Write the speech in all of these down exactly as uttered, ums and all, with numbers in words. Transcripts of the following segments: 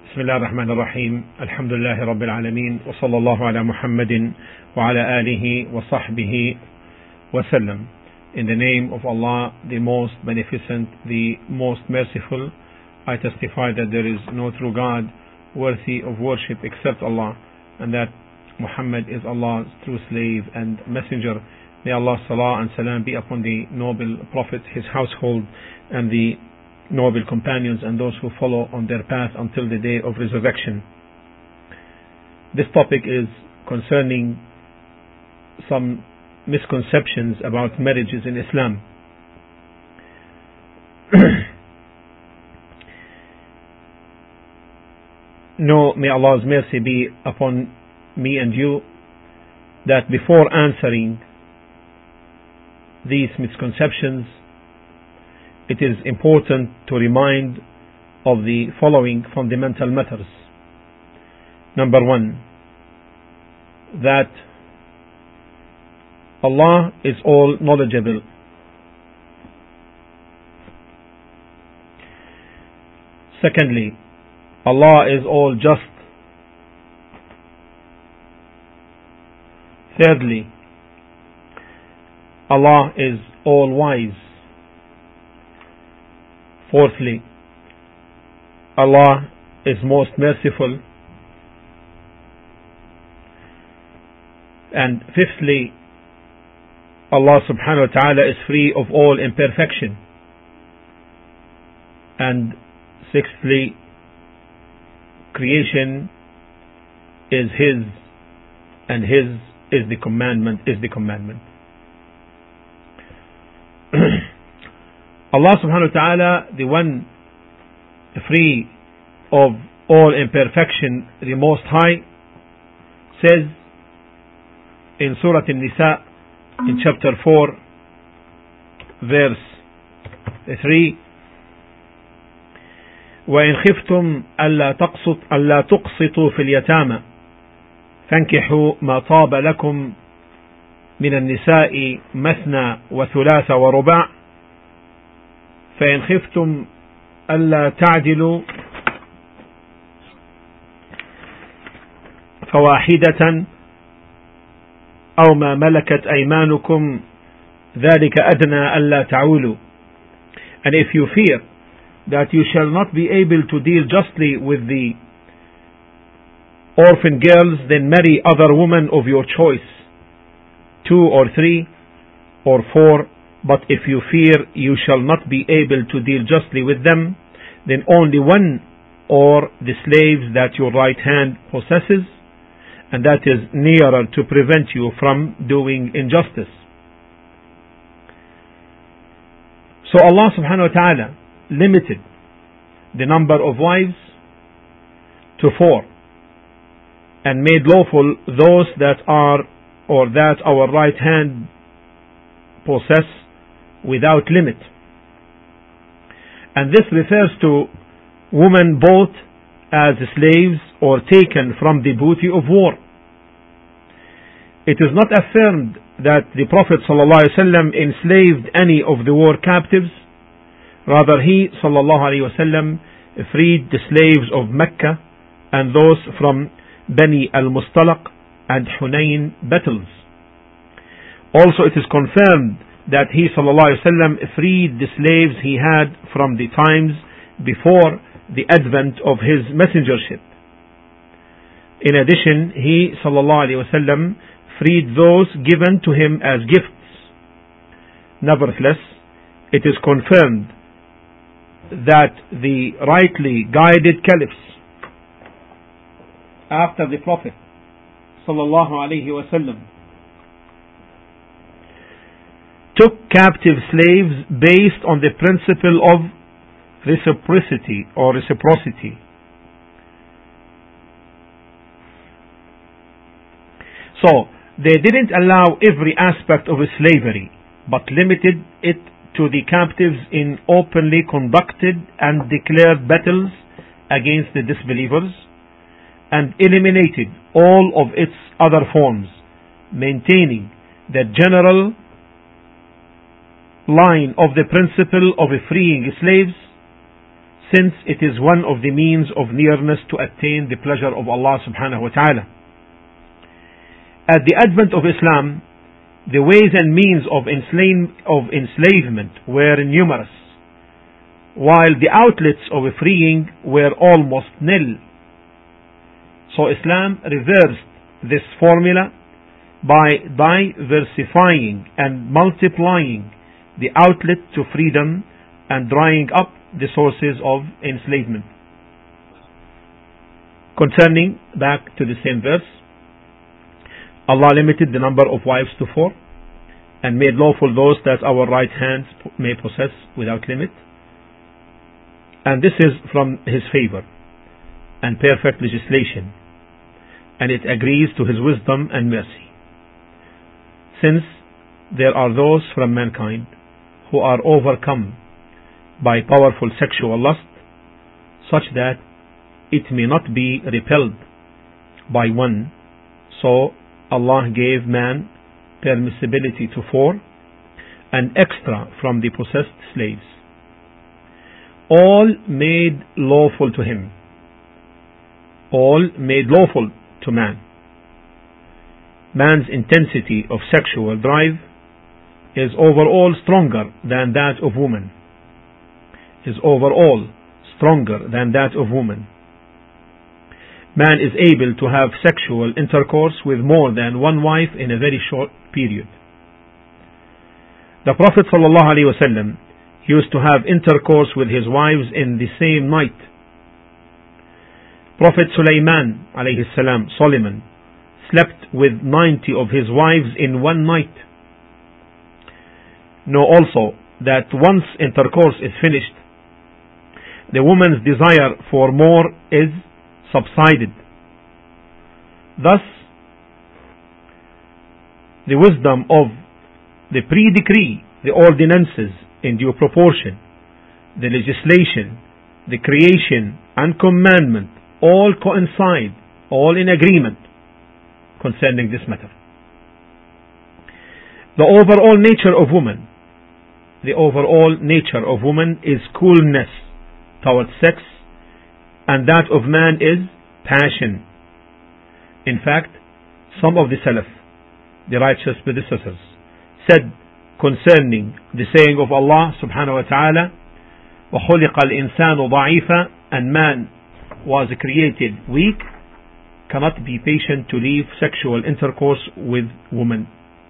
بسم الله الرحمن الرحيم الحمد لله رب العالمين وصلى الله على محمد وعلى آله وصحبه وسلم. In the name of Allah, the most beneficent, the most merciful, I testify that there is no true God worthy of worship except Allah, and that Muhammad is Allah's true slave and messenger. May Allah's salah and salam be upon the noble Prophet, his household, and the noble companions and those who follow on their path until the day of resurrection. This topic is concerning some misconceptions about marriages in Islam. Know, may Allah's mercy be upon me and you, that before answering these misconceptions, it is important to remind of the following fundamental matters. Number one, that Allah is all knowledgeable. Secondly, Allah is all just. Thirdly, Allah is all wise. Fourthly, Allah is most merciful. And fifthly, Allah subhanahu wa ta'ala is free of all imperfection. And sixthly, creation is His, and His is the commandment, is the commandment. Allah subhanahu wa ta'ala, the one free of all imperfection, the Most High, says in Surah An-Nisa, in chapter four, verse three, وَإِنْ خِفْتُمْ أَلَّا تَقْسِطُوا أَلَّا تُقْسِطُوا فِي الْيَتَامَى فَانكِحُوا مَا طَابَ لَكُمْ مِنَ النِّسَاءِ مَثْنَى وَثُلَاثَ وَرُبَاعَ فإن خفتم ألا تعدلوا فواحدة أو ما ملكت أيمانكم ذلك أدنى ألا تعولوا. And if you fear that you shall not be able to deal justly with the orphan girls, then marry other women of your choice, two or three or four. But if you fear you shall not be able to deal justly with them, then only one or the slaves that your right hand possesses, and that is nearer to prevent you from doing injustice. So Allah subhanahu wa ta'ala limited the number of wives to four, and made lawful those that are or that our right hand possess without limit. And this refers to women bought as slaves or taken from the booty of war. It is not affirmed that the Prophet ﷺ enslaved any of the war captives. Rather, he ﷺ freed the slaves of Mecca and those from Bani al-Mustalaq and Hunayn battles. Also, it is confirmed that he ﷺ freed the slaves he had from the times before the advent of his messengership. In addition, he ﷺ freed those given to him as gifts. Nevertheless, it is confirmed that the rightly guided caliphs after the Prophet ﷺ took captive slaves based on the principle of reciprocity or reciprocity. So, they didn't allow every aspect of slavery, but limited it to the captives in openly conducted and declared battles against the disbelievers, and eliminated all of its other forms, maintaining the general line of the principle of freeing slaves, since it is one of the means of nearness to attain the pleasure of Allah subhanahu wa ta'ala. At the advent of Islam, the ways and means of, enslave, of enslavement were numerous, while the outlets of freeing were almost nil. So Islam reversed this formula by diversifying and multiplying the outlet to freedom and drying up the sources of enslavement. Concerning, back to the same verse, Allah limited the number of wives to four and made lawful those that our right hands may possess without limit. And this is from His favor and perfect legislation, and it agrees to His wisdom and mercy. Since there are those from mankind who are overcome by powerful sexual lust, such that it may not be repelled by one, so Allah gave man permissibility to four, and extra from the possessed slaves, all made lawful to him, all made lawful to man. Man's intensity of sexual drive is overall stronger than that of woman, is overall stronger than that of woman. Man is able to have sexual intercourse with more than one wife in a very short period. The Prophet ﷺ used to have intercourse with his wives in the same night. Prophet Sulaiman alayhi salam, Solomon, slept with ninety of his wives in one night. Know also that once intercourse is finished, the woman's desire for more is subsided. Thus, the wisdom of the pre-decree, the ordinances in due proportion, the legislation, the creation and commandment all coincide, all in agreement concerning this matter. The overall nature of woman, the overall nature of woman is coolness towards sex, and that of man is passion. In fact, some of the Salaf, the righteous predecessors, said concerning the saying of Allah subhanahu wa ta'ala, وَخُلِقَ الْإِنسَانُ ضَعِيفًا, and man was created weak, cannot be patient to leave sexual intercourse with woman.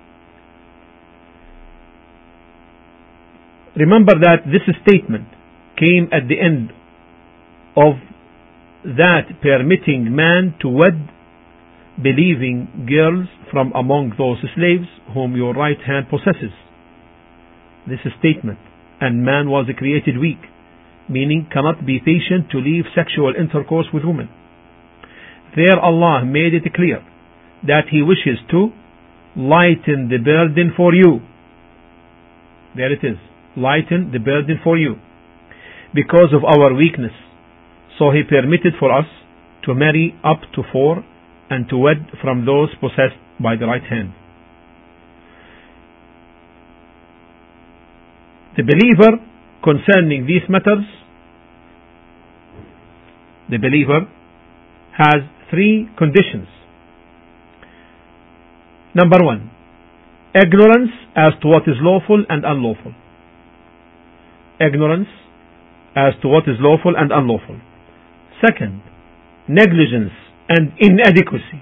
Remember that this statement came at the end of that permitting man to wed believing girls from among those slaves whom your right hand possesses. This statement, and man was created weak, meaning cannot be patient to leave sexual intercourse with women. There Allah made it clear that He wishes to lighten the burden for you. There it is, lighten the burden for you because of our weakness. So He permitted for us to marry up to four and to wed from those possessed by the right hand. The believer, concerning these matters, the believer has three conditions. Number one, ignorance as to what is lawful and unlawful. Ignorance as to what is lawful and unlawful. Second, negligence and inadequacy.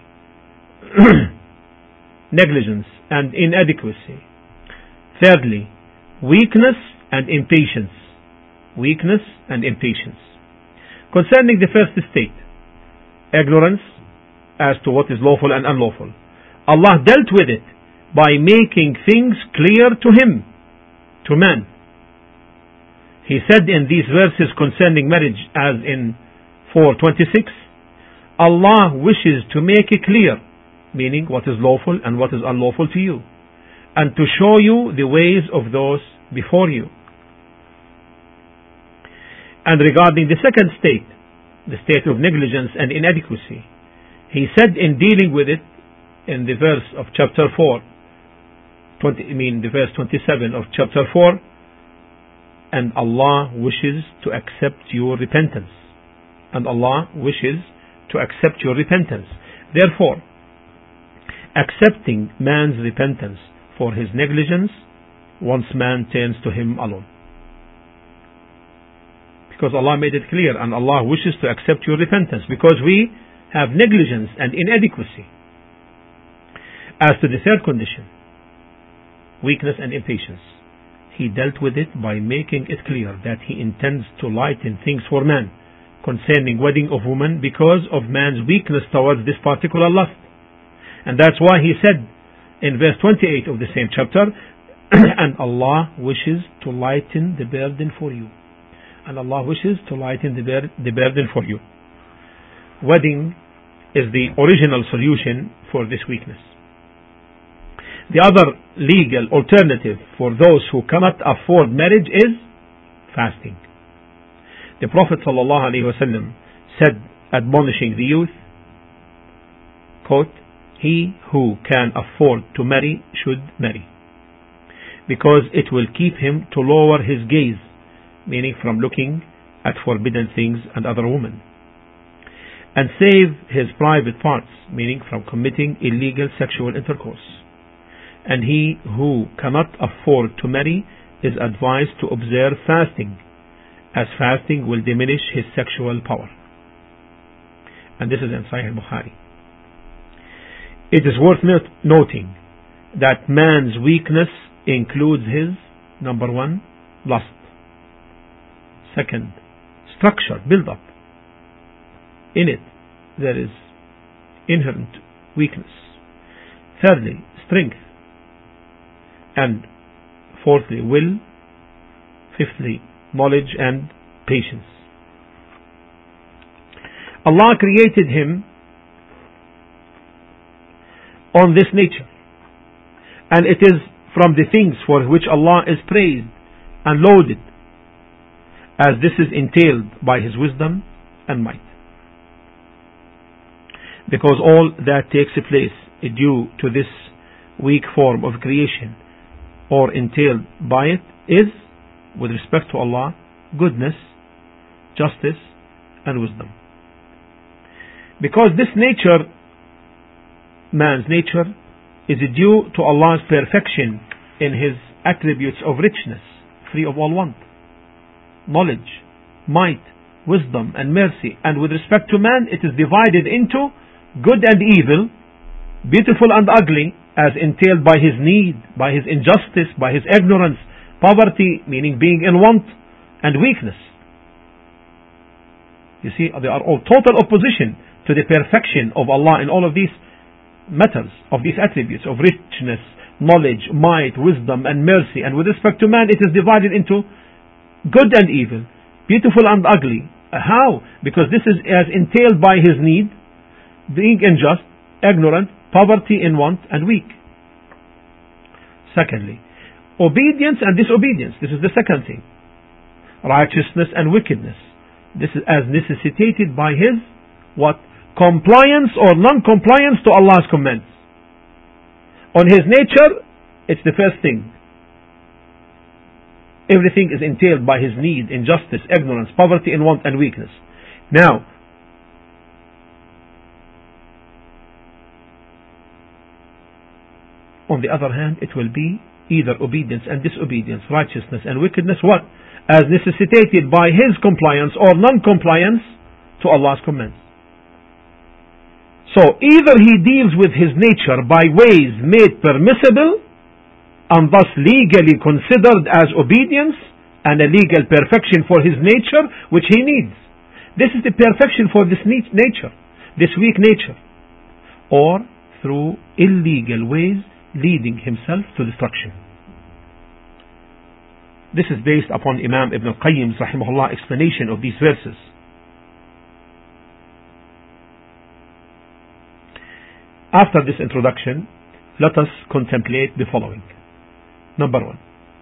Negligence and inadequacy. Thirdly, weakness and impatience. Weakness and impatience. Concerning the first state, ignorance as to what is lawful and unlawful, Allah dealt with it by making things clear to him, to man. He said in these verses concerning marriage, as in four twenty-six, Allah wishes to make it clear, meaning what is lawful and what is unlawful to you, and to show you the ways of those before you. And regarding the second state, the state of negligence and inadequacy, He said in dealing with it in the verse of chapter four, twenty, I mean the verse twenty-seven of chapter four, and Allah wishes to accept your repentance. And Allah wishes to accept your repentance. Therefore, accepting man's repentance for his negligence once man turns to him alone. Because Allah made it clear, and Allah wishes to accept your repentance because we have negligence and inadequacy. As to the third condition, weakness and impatience, He dealt with it by making it clear that He intends to lighten things for man concerning wedding of woman because of man's weakness towards this particular lust. And that's why He said in verse twenty-eight of the same chapter, and Allah wishes to lighten the burden for you. And Allah wishes to lighten the, bur- the burden for you. Wedding is the original solution for this weakness. The other legal alternative for those who cannot afford marriage is fasting. The Prophet ﷺ said, admonishing the youth, quote, "He who can afford to marry should marry, because it will keep him to lower his gaze," meaning from looking at forbidden things and other women, "and save his private parts," meaning from committing illegal sexual intercourse. And he who cannot afford to marry is advised to observe fasting, as fasting will diminish his sexual power. And this is in Sahih Bukhari. It is worth not- noting that man's weakness includes his, number one, lust. Second, structure, build up. In it, there is inherent weakness. Thirdly, strength. And fourthly, will. Fifthly, knowledge and patience. Allah created him on this nature, and it is from the things for which Allah is praised and lauded, as this is entailed by His wisdom and might. Because all that takes place due to this weak form of creation or entailed by it is, with respect to Allah, goodness, justice, and wisdom. Because this nature, man's nature, is due to Allah's perfection in His attributes of richness, free of all want, knowledge, might, wisdom, and mercy. And with respect to man, it is divided into good and evil, beautiful and ugly, as entailed by his need, by his injustice, by his ignorance, poverty, meaning being in want, and weakness. You see, they are all total opposition to the perfection of Allah in all of these matters, of these attributes of richness, knowledge, might, wisdom, and mercy. And with respect to man, it is divided into good and evil, beautiful and ugly. How? Because this is as entailed by his need, being unjust, ignorant, poverty in want, and weak. Secondly, obedience and disobedience. This is the second thing. Righteousness and wickedness. This is as necessitated by his what? Compliance or non-compliance to Allah's commands. On his nature, it's the first thing. Everything is entailed by his need, injustice, ignorance, poverty in want, and weakness. Now, on the other hand, it will be either obedience and disobedience, righteousness and wickedness, what? As necessitated by his compliance or non-compliance to Allah's commands. So, either he deals with his nature by ways made permissible and thus legally considered as obedience and a legal perfection for his nature which he needs. This is the perfection for this nature, this weak nature. Or through illegal ways leading himself to destruction. This is based upon Imam Ibn al-Qayyim's rahimahullah explanation of these verses. After this introduction, let us contemplate the following. Number one,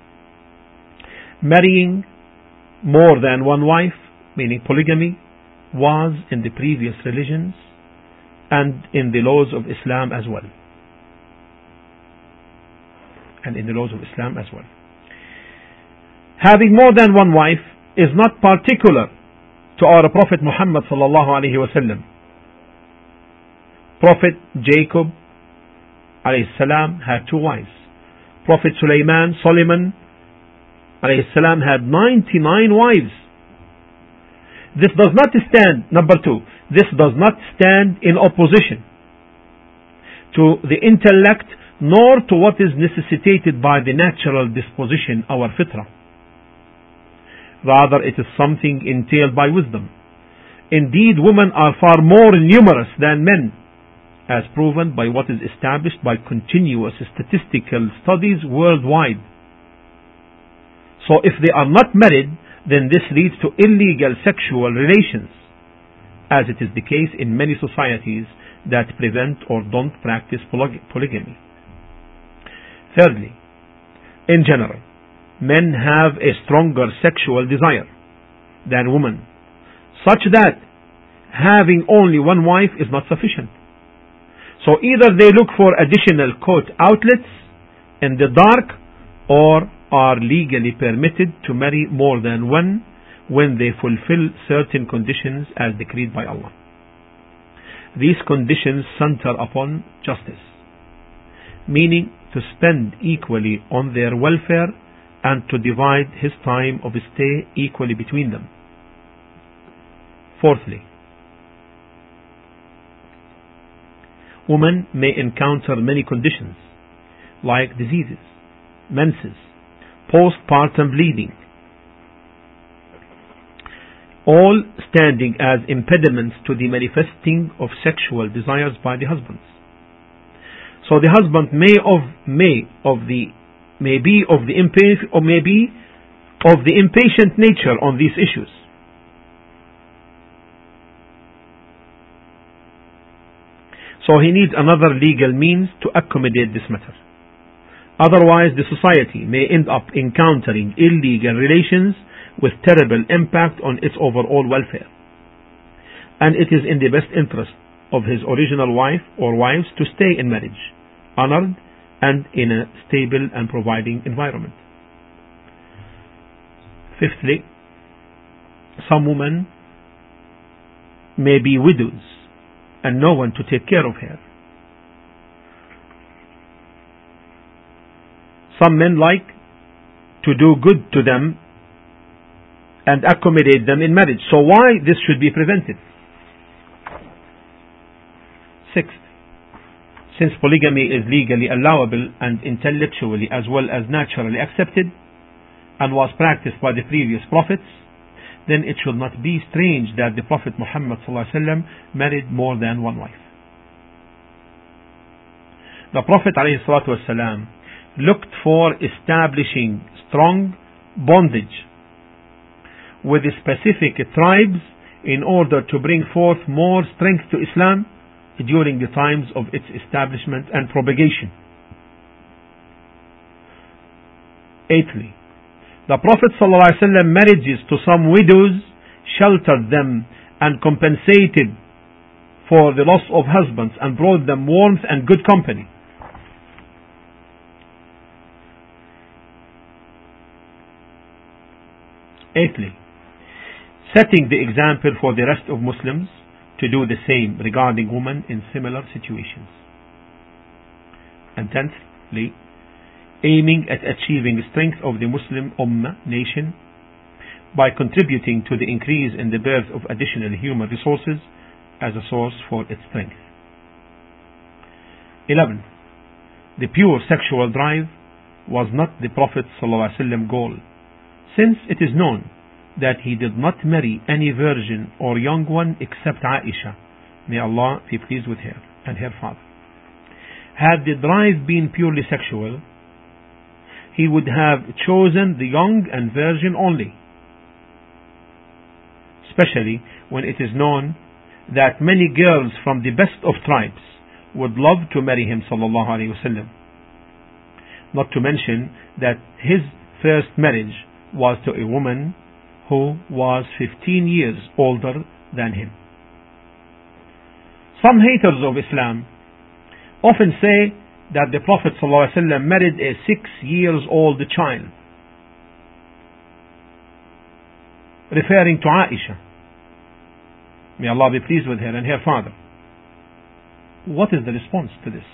marrying more than one wife, meaning polygamy, was in the previous religions and in the laws of Islam as well. And in the laws of Islam as well. Having more than one wife is not particular to our Prophet Muhammad sallallahu alaihi wasallam. Prophet Jacob alayhi salam had two wives. Prophet Sulaiman, Solomon alayhi salam had ninety-nine wives. This does not stand, number two, this does not stand in opposition to the intellect nor to what is necessitated by the natural disposition, our fitrah. Rather, it is something entailed by wisdom. Indeed, women are far more numerous than men, as proven by what is established by continuous statistical studies worldwide. So if they are not married, then this leads to illegal sexual relations, as it is the case in many societies that prevent or don't practice polygamy. Thirdly, in general, men have a stronger sexual desire than women, such that having only one wife is not sufficient. So either they look for additional quote outlets in the dark, or are legally permitted to marry more than one when they fulfill certain conditions as decreed by Allah. These conditions center upon justice, meaning to spend equally on their welfare and to divide his time of stay equally between them. Fourthly, women may encounter many conditions like diseases, menses, postpartum bleeding, all standing as impediments to the manifesting of sexual desires by the husbands. So the husband may of may of the may be of the impatient or may be of the impatient nature on these issues. So he needs another legal means to accommodate this matter. Otherwise, the society may end up encountering illegal relations with terrible impact on its overall welfare. And it is in the best interest of his original wife or wives to stay in marriage, honored and in a stable and providing environment. Fifthly, some women may be widows and no one to take care of her. Some men like to do good to them and accommodate them in marriage. So why this should be prevented? Sixth, since polygamy is legally allowable and intellectually as well as naturally accepted and was practiced by the previous prophets, then it should not be strange that the Prophet Muhammad ﷺ married more than one wife. The Prophet ﷺ looked for establishing strong bondage with the specific tribes in order to bring forth more strength to Islam during the times of its establishment and propagation. Eighthly, the Prophet ﷺ marriages to some widows sheltered them and compensated for the loss of husbands and brought them warmth and good company. Eighthly, setting the example for the rest of Muslims to do the same regarding women in similar situations. And tenthly, aiming at achieving strength of the Muslim Ummah nation by contributing to the increase in the birth of additional human resources as a source for its strength. Eleven. The pure sexual drive was not the Prophet ﷺ goal, since it is known that he did not marry any virgin or young one except Aisha, may Allah be pleased with her, and her father. Had the drive been purely sexual, he would have chosen the young and virgin only, especially when it is known that many girls from the best of tribes would love to marry him sallallahu alaihi wasallam. Not to mention that his first marriage was to a woman who was fifteen years older than him. Some haters of Islam often say that the Prophet ﷺ married a six years old child. referring to Aisha, may Allah be pleased with her, and her father. What is the response to this?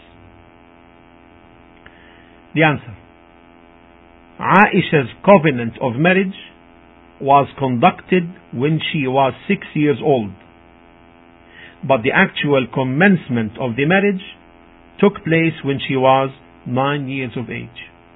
The answer: Aisha's covenant of marriage was conducted when she was six years old, but the actual commencement of the marriage took place when she was nine years of age.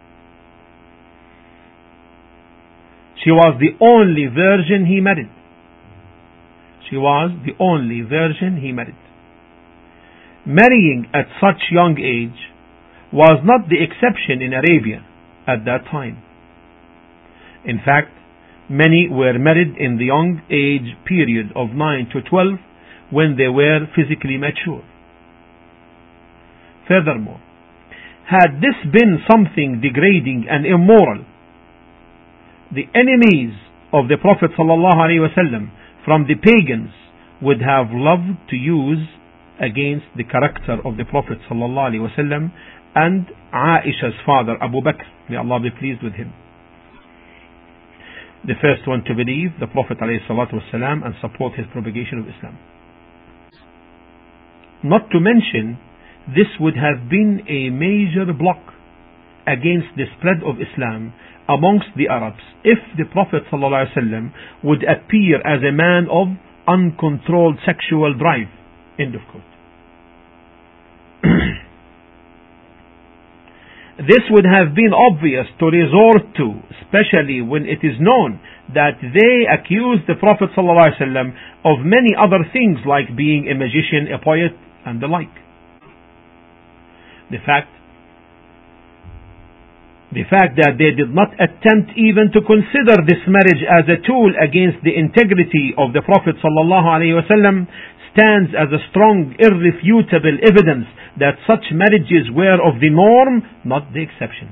She was the only virgin he married. She was the only virgin he married. Marrying at such young age was not the exception in Arabia at that time. In fact, many were married in the young age period of nine to twelve when they were physically mature. Furthermore, had this been something degrading and immoral, the enemies of the Prophet ﷺ from the pagans would have loved to use against the character of the Prophet ﷺ and Aisha's father Abu Bakr, may Allah be pleased with him. The first one to believe the Prophet ﷺ and support his propagation of Islam. Not to mention, this would have been a major block against the spread of Islam amongst the Arabs if the Prophet ﷺ would appear as a man of uncontrolled sexual drive. End of quote. This would have been obvious to resort to, especially when it is known that they accused the Prophet ﷺ of many other things like being a magician, a poet, and the like. The fact The fact that they did not attempt even to consider this marriage as a tool against the integrity of the Prophet ﷺ stands as a strong, irrefutable evidence that such marriages were of the norm, not the exception.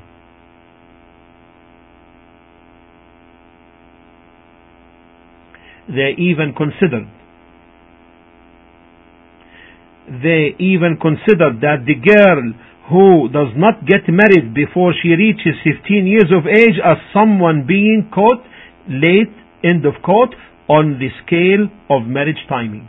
They even considered They even considered that the girl who does not get married before she reaches fifteen years of age as someone being caught late, end of quote, on the scale of marriage timing.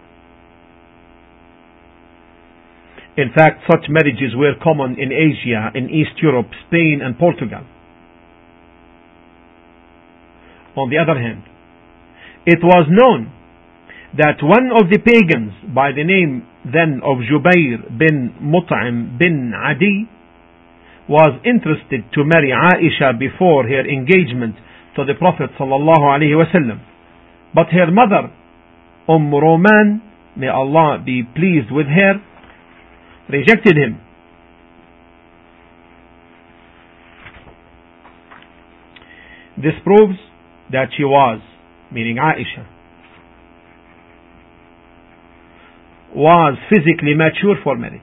In fact, such marriages were common in Asia, in East Europe, Spain, and Portugal. On the other hand, it was known that one of the pagans by the name then of Jubair bin Mut'im bin Adi was interested to marry Aisha before her engagement to the Prophet sallallahu alaihi wasallam, but her mother, Umm Roman, may Allah be pleased with her, rejected him. This proves that she was, meaning Aisha, was physically mature for marriage.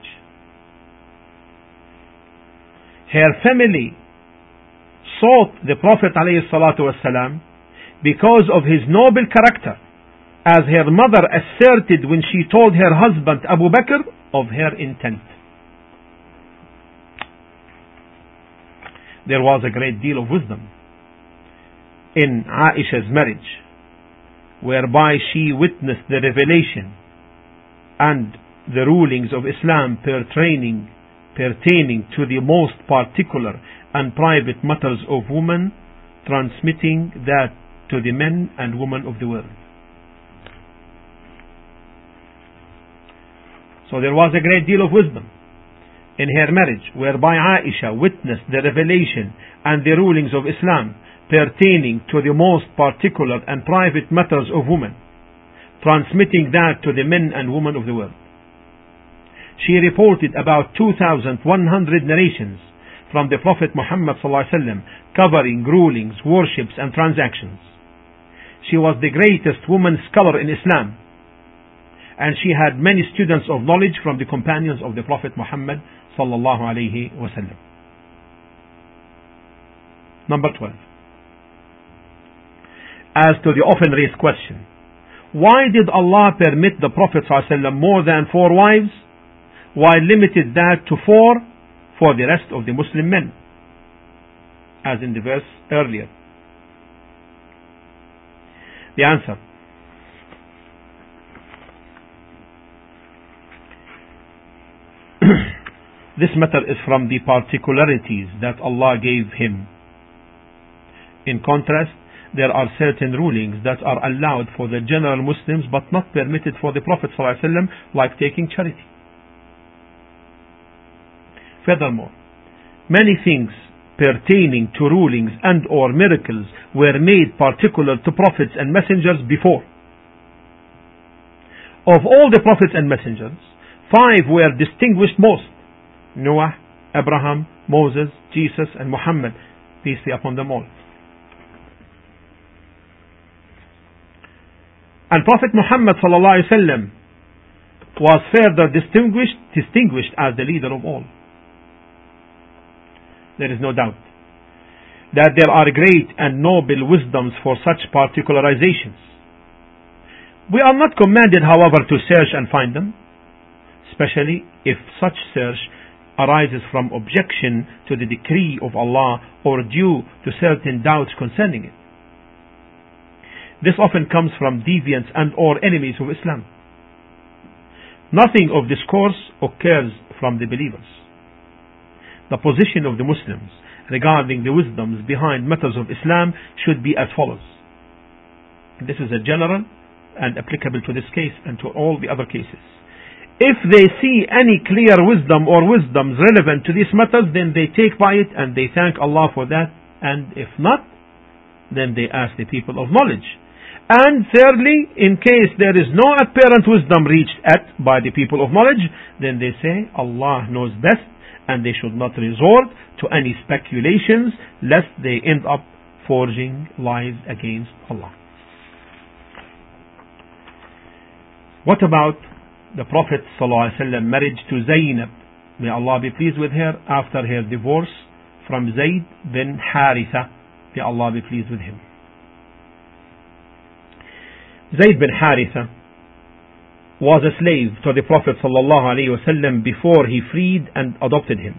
Her family sought the Prophet ﷺ because of his noble character, as her mother asserted when she told her husband Abu Bakr of her intent. There was a great deal of wisdom in Aisha's marriage, whereby she witnessed the revelation and the rulings of Islam pertaining, pertaining to the most particular and private matters of women, transmitting that to the men and women of the world. So there was a great deal of wisdom in her marriage, whereby Aisha witnessed the revelation and the rulings of Islam pertaining to the most particular and private matters of women, transmitting that to the men and women of the world. She reported about two thousand one hundred narrations from the Prophet Muhammad sallallahu alaihi wasallam covering rulings, worships, and transactions. She was the greatest woman scholar in Islam, and she had many students of knowledge from the companions of the Prophet Muhammad sallallahu alaihi wasallam. Number twelve. As to the often raised question, why did Allah permit the Prophet ﷺ more than four wives, while limited that to four for the rest of the Muslim men, as in the verse earlier? The answer: this matter is from the particularities that Allah gave him. In contrast, there are certain rulings that are allowed for the general Muslims but not permitted for the Prophet ﷺ, like taking charity. Furthermore, many things pertaining to rulings and or miracles were made particular to prophets and messengers before. Of all the prophets and messengers, five were distinguished most: Noah, Abraham, Moses, Jesus, and Muhammad, peace be upon them all. And Prophet Muhammad sallallahu alaihi wasallam was further distinguished, distinguished as the leader of all. There is no doubt that there are great and noble wisdoms for such particularizations. We are not commanded, however, to search and find them, especially if such search arises from objection to the decree of Allah or due to certain doubts concerning it. This often comes from deviants and or enemies of Islam. Nothing of this course occurs from the believers. The position of the Muslims regarding the wisdoms behind matters of Islam should be as follows. This is a general and applicable to this case and to all the other cases. If they see any clear wisdom or wisdoms relevant to these matters, then they take by it and they thank Allah for that, and if not, then they ask the people of knowledge. And thirdly, in case there is no apparent wisdom reached at by the people of knowledge, then they say Allah knows best, and they should not resort to any speculations lest they end up forging lies against Allah. What about the Prophet ﷺ marriage to Zaynab, may Allah be pleased with her, after her divorce from Zayd bin Haritha, may Allah be pleased with him? Zayd bin Haritha was a slave to the Prophet ﷺ before he freed and adopted him.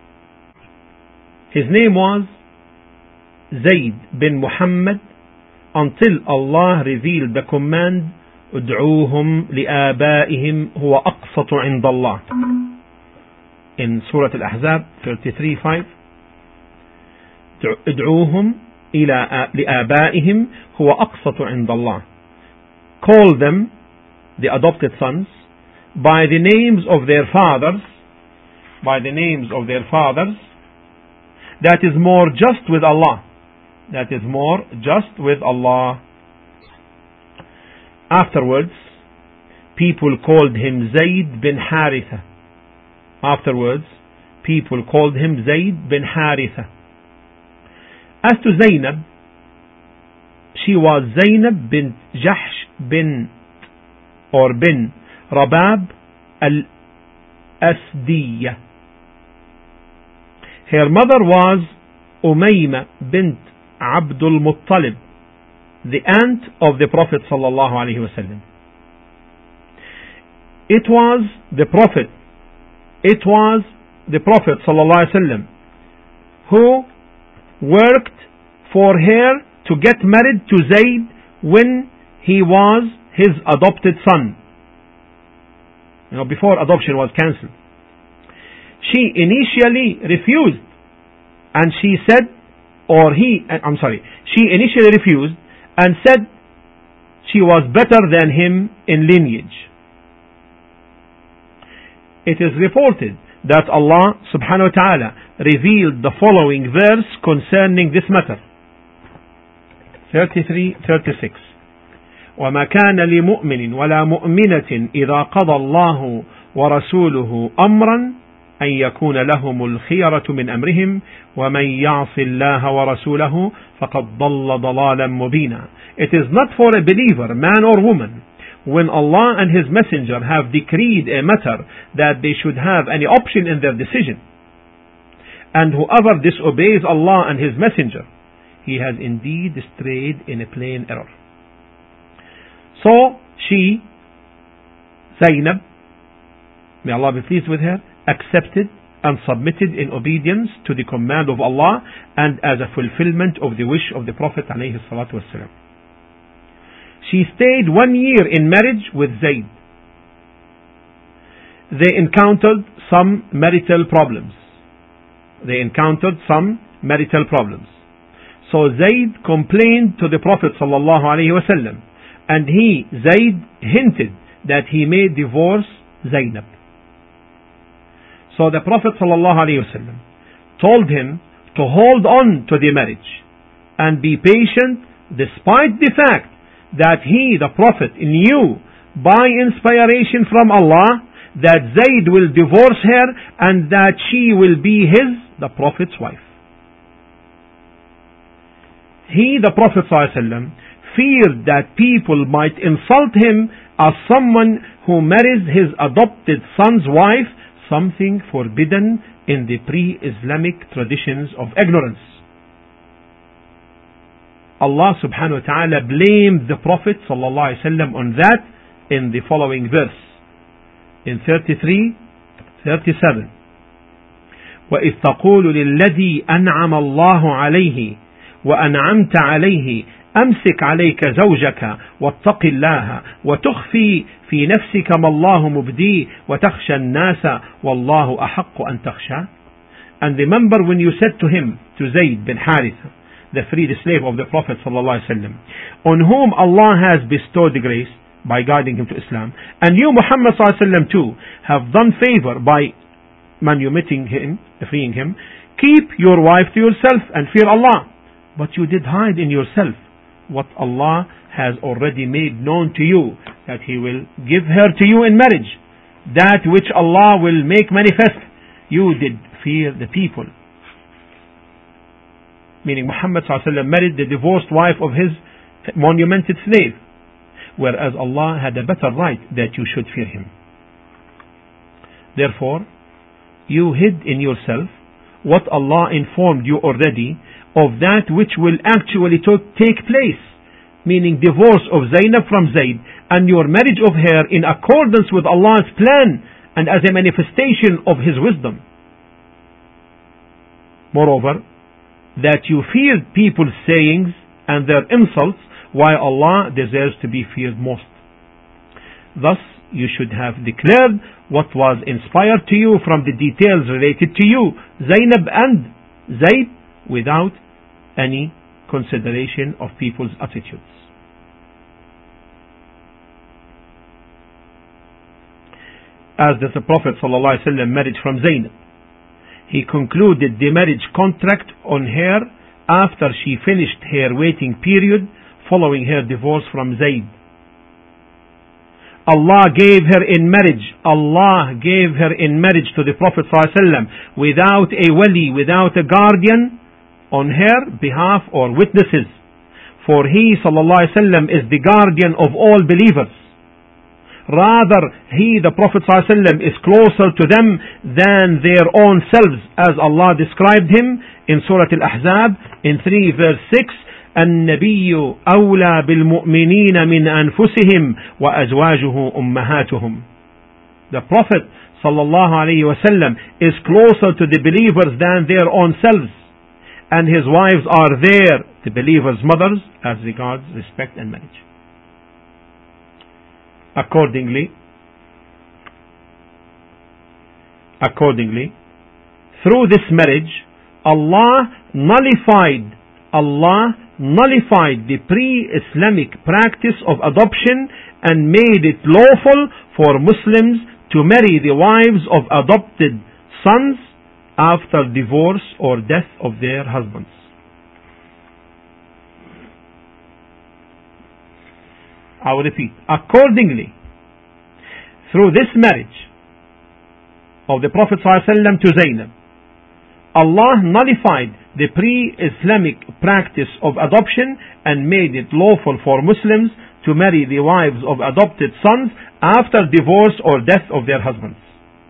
His name was Zayd bin Muhammad until Allah revealed the command ادعوهم لآبائهم هو أقسط عند الله in Surah Al-Ahzab thirty-three five. ادعوهم إلى لآبائهم هو أقسط عند الله. Call them, the adopted sons, by the names of their fathers, by the names of their fathers, that is more just with Allah. That is more just with Allah. Afterwards, people called him Zayd bin Haritha. Afterwards, people called him Zayd bin Haritha. As to Zaynab, she was Zaynab bin Jahsh bin or bin Rabab al-Asdiyya. Her mother was Umayma bint Abdul Muttalib, the aunt of the Prophet sallallahu alaihi wasallam. It was the Prophet, it was the Prophet sallallahu alaihi wasallam who worked for her to get married to Zayd when he was his adopted son. You know, before adoption was cancelled. She initially refused, and she said, or he, I'm sorry, she initially refused and said she was better than him in lineage. It is reported that Allah subhanahu wa ta'ala revealed the following verse concerning this matter. thirty-three thirty-six. وما كان لمؤمن ولا مؤمنة إذا قضى الله ورسوله أمرا أن يكون لهم الخيرة من أمرهم ومن يعص الله ورسوله فقد ضل ضلالا مبينا. It is not for a believer, man or woman, when Allah and His Messenger have decreed a matter, that they should have any option in their decision. And whoever disobeys Allah and His Messenger, he has indeed strayed in a plain error. So she, Zaynab, may Allah be pleased with her, accepted and submitted in obedience to the command of Allah and as a fulfillment of the wish of the Prophet alayhi salatu wasalam. she stayed one year in marriage with Zayd. They encountered some marital problems. They encountered some marital problems. So Zayd complained to the Prophet sallallahu alaihi wasallam, and he, Zayd, hinted that he may divorce Zainab. So the Prophet sallallahu alaihi wasallam told him to hold on to the marriage and be patient, despite the fact that he, the Prophet, knew by inspiration from Allah that Zayd will divorce her and that she will be his, the Prophet's wife. He, the Prophet ﷺ, feared that people might insult him as someone who marries his adopted son's wife, something forbidden in the pre-Islamic traditions of ignorance. Allah subhanahu wa ta'ala blamed the Prophet sallallahu alaihi wasallam on that in the following verse, in thirty-three, thirty-seven. وَإِذْ تَقُولُ لِلَّذِي أَنْعَمَ اللَّهُ عَلَيْهِ وَأَنْعَمْتَ عَلَيْهِ أَمْسِكْ عَلَيْكَ زَوْجَكَ وَاتَّقِ اللَّهَ وَتُخْفِي فِي نَفْسِكَ مَا اللَّهُ مُبْدِيهِ وَتَخْشَى النَّاسَ وَاللَّهُ أَحَقُّ أَنْ تَخْشَى. And remember when you said to him, to Zayd bin Haritha, the freed slave of the Prophet sallallahu alaihi wasallam, on whom Allah has bestowed the grace by guiding him to Islam, and you Muhammad sallallahu alaihi wasallam too have done favor by manumitting him, freeing him, keep your wife to yourself and fear Allah. But you did hide in yourself what Allah has already made known to you, that He will give her to you in marriage, that which Allah will make manifest. You did fear the people. Meaning Muhammad sallallahu alaihi wasallam married the divorced wife of his monumented slave, whereas Allah had a better right that you should fear Him. Therefore, you hid in yourself what Allah informed you already of that which will actually to take place, meaning divorce of Zainab from Zayd and your marriage of her in accordance with Allah's plan and as a manifestation of His wisdom. Moreover, that you feared people's sayings and their insults, while Allah deserves to be feared most. Thus, you should have declared what was inspired to you from the details related to you, Zainab and Zayd, without any consideration of people's attitudes. As does the Prophet ﷺ marriage from Zainab, he concluded the marriage contract on her after she finished her waiting period following her divorce from Zayd. Allah gave her in marriage, Allah gave her in marriage to the Prophet ﷺ without a wali, without a guardian on her behalf or witnesses. For He ﷺ is the guardian of all believers. Rather, He, the Prophet ﷺ, is closer to them than their own selves, as Allah described Him in Surah Al-Ahzab in three verse six, النبي أولى بالمؤمنين من أنفسهم وأزواجه أمهاتهم. The Prophet sallallahu alaihi wasallam is closer to the believers than their own selves, and his wives are there, the believers' mothers, as regards respect and marriage. Accordingly, accordingly, through this marriage, Allah nullified, Allah nullified the pre-Islamic practice of adoption and made it lawful for Muslims to marry the wives of adopted sons after divorce or death of their husbands. I will repeat. Accordingly, through this marriage of the Prophet ﷺ to Zainab, Allah nullified the pre-Islamic practice of adoption and made it lawful for Muslims to marry the wives of adopted sons after divorce or death of their husbands.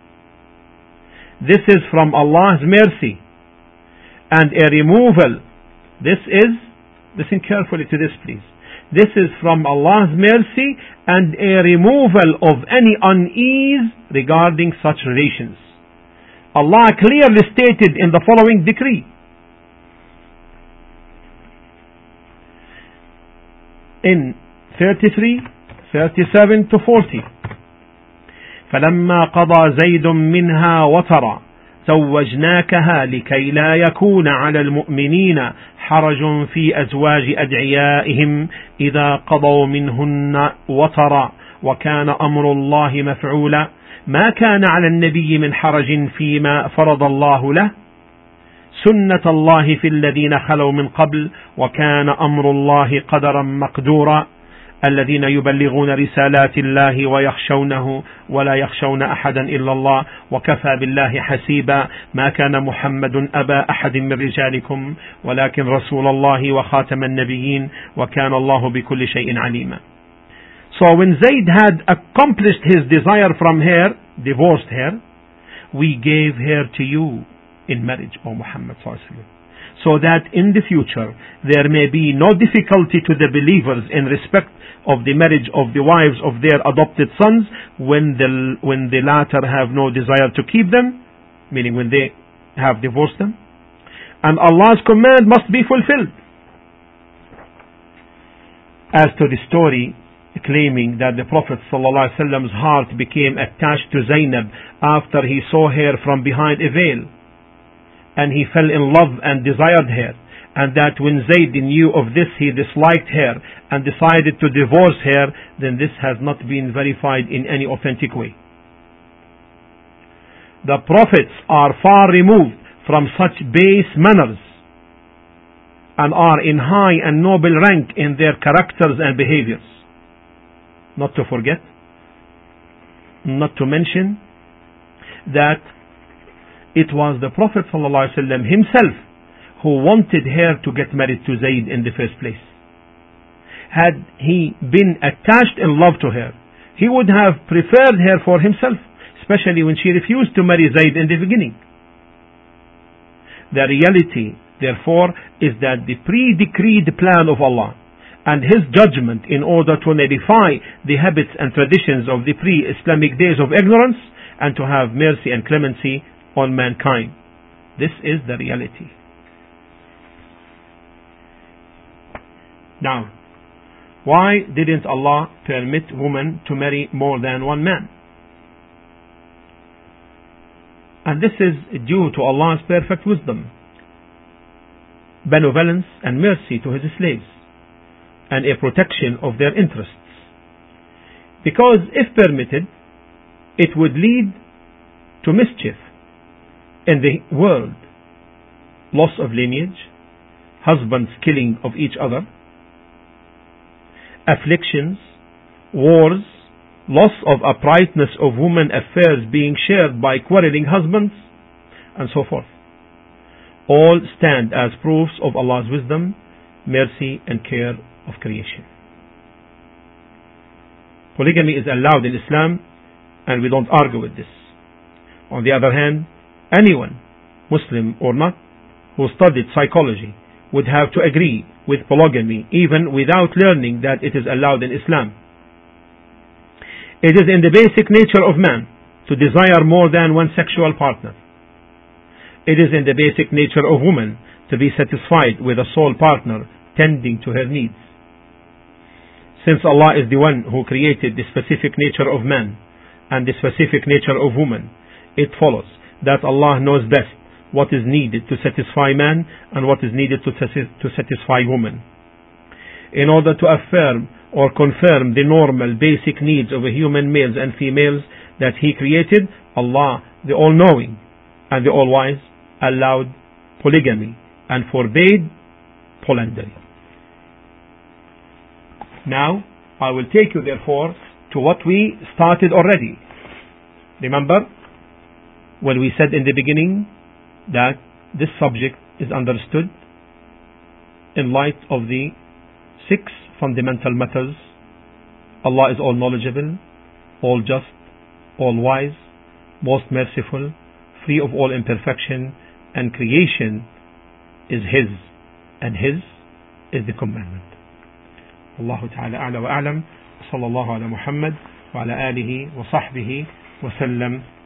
This is from Allah's mercy and a removal. This is, listen carefully to this please. This is from Allah's mercy and a removal of any unease regarding such relations. Allah clearly stated in the following decree: in thirty-three, thirty-seven to forty. فلما قضى زيد منها وطرا زوجناكها لكي لا يكون على المؤمنين حرج في أزواج أدعيائهم إذا قضوا منهن وطرا وكان أمر الله مفعولا ما كان على النبي من حرج فيما فرض الله له سنة الله في الذين خلوا من قبل وكان أمر الله قدرا مقدورا الذين يبلغون رسالات الله ويخشونه ولا يخشون أحدا إلا الله وكفى بالله حسيبا ما كان محمد أبا أحد من رجالكم ولكن رسول الله وخاتم النبيين وكان الله بكل شيء عليما. So when Zayd had accomplished his desire from her, divorced her, we gave her to you in marriage, O Muhammad sallallahu alaihi wasallam, so that in the future there may be no difficulty to the believers in respect of the marriage of the wives of their adopted sons when the, when the latter have no desire to keep them, meaning when they have divorced them. And Allah's command must be fulfilled. As to the story claiming that the Prophet ﷺ's heart became attached to Zainab after he saw her from behind a veil, and he fell in love and desired her, and that when Zayd knew of this he disliked her and decided to divorce her, then this has not been verified in any authentic way. The prophets are far removed from such base manners and are in high and noble rank in their characters and behaviors. Not to forget, not to mention that it was the Prophet ﷺ himself who wanted her to get married to Zayd in the first place. Had he been attached in love to her, he would have preferred her for himself, especially when she refused to marry Zayd in the beginning. The reality, therefore, is that the pre-decreed plan of Allah and His judgment in order to nullify the habits and traditions of the pre-Islamic days of ignorance and to have mercy and clemency on mankind. This is the reality. Now, why didn't Allah permit women to marry more than one man? And this is due to Allah's perfect wisdom, benevolence and mercy to His slaves, and a protection of their interests. Because if permitted, it would lead to mischief in the world, loss of lineage, husbands killing of each other, afflictions, wars, loss of uprightness of women affairs being shared by quarreling husbands, and so forth. All stand as proofs of Allah's wisdom, mercy and care of creation. Polygamy is allowed in Islam, and we don't argue with this. On the other hand, anyone, Muslim or not, who studied psychology would have to agree with polygamy even without learning that it is allowed in Islam. It is in the basic nature of man to desire more than one sexual partner. It is in the basic nature of woman to be satisfied with a sole partner tending to her needs. Since Allah is the one who created the specific nature of man and the specific nature of woman, it follows that Allah knows best what is needed to satisfy man and what is needed to, to satisfy woman. In order to affirm or confirm the normal basic needs of a human males and females that He created, Allah, the All-Knowing and the All-Wise, allowed polygamy and forbade polyandry. Now, I will take you therefore to what we started already. Remember when we said in the beginning that this subject is understood in light of the six fundamental matters. Allah is all knowledgeable, all just, all wise, most merciful, free of all imperfection, and creation is His, and His is the commandment. Allahu ta'ala a'la wa a'lam. Sallallahu ala Muhammad wa ala alihi wa sahbihi wa sallam.